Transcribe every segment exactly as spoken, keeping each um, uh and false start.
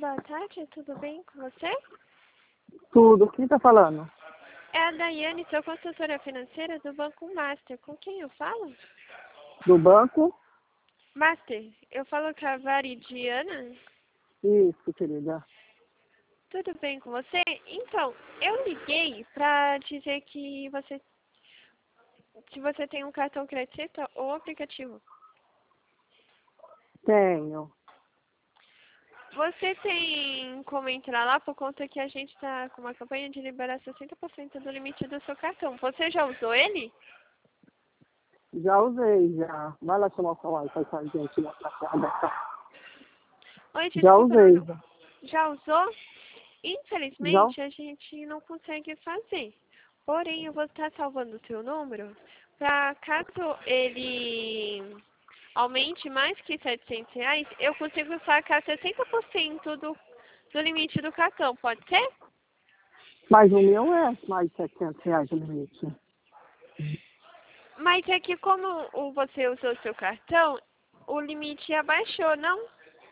boa tarde, tudo bem com você? Tudo. Quem tá falando? É a Daiane, sou consultora financeira do Banco Master. Com quem eu falo? Do banco? Master, eu falo com a Varidiana. Isso, querida. Tudo bem com você? Então, eu liguei pra dizer que você, se você tem um cartão crédito ou aplicativo. Tenho. Você tem como entrar lá por conta que a gente está com uma campanha de liberar sessenta por cento do limite do seu cartão. Você já usou ele? Já usei, já. Vai lá tomar o celular pra essa gente lá pra cá. Oi, Já desculpa, usei, não. já. Já usou? Já? Infelizmente, a gente não consegue fazer. Porém, eu vou estar salvando o seu número para caso ele aumente mais que setecentos reais, eu consigo sacar sessenta por cento do, do limite do cartão. Pode ser? Mas o meu é mais de setecentos reais o limite. Mas é que como o- você usou seu cartão, o limite abaixou, não?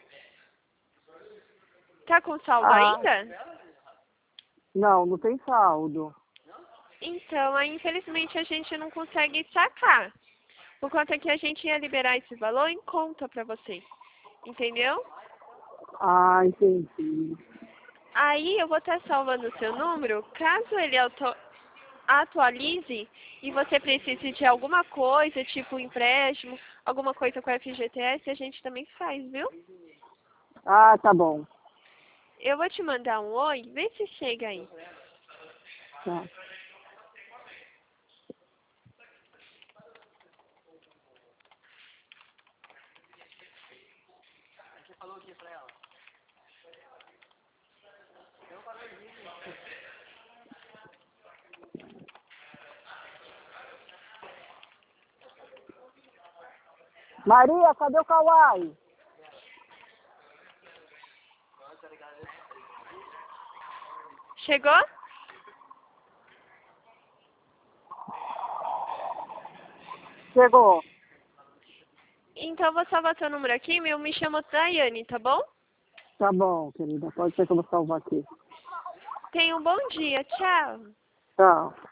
Tá com saldo Ah, ainda? não, não tem saldo. Então, aí, infelizmente, a gente não consegue sacar. Por conta que a gente ia liberar esse valor em conta pra você. Entendeu? Ah, entendi. Aí eu vou estar salvando o seu número. Caso ele auto atualize e você precise de alguma coisa, tipo empréstimo, alguma coisa com F G T S, a gente também faz, viu? Ah, tá bom. Eu vou te mandar um oi, vê se chega aí. Tá. Maria, cadê o Kawai? Chegou? Chegou. Então eu vou salvar seu número aqui, eu me chamo Daiane, tá bom? Tá bom, querida. Pode ser que eu vou salvar aqui. Tenha um bom dia, tchau. Tchau.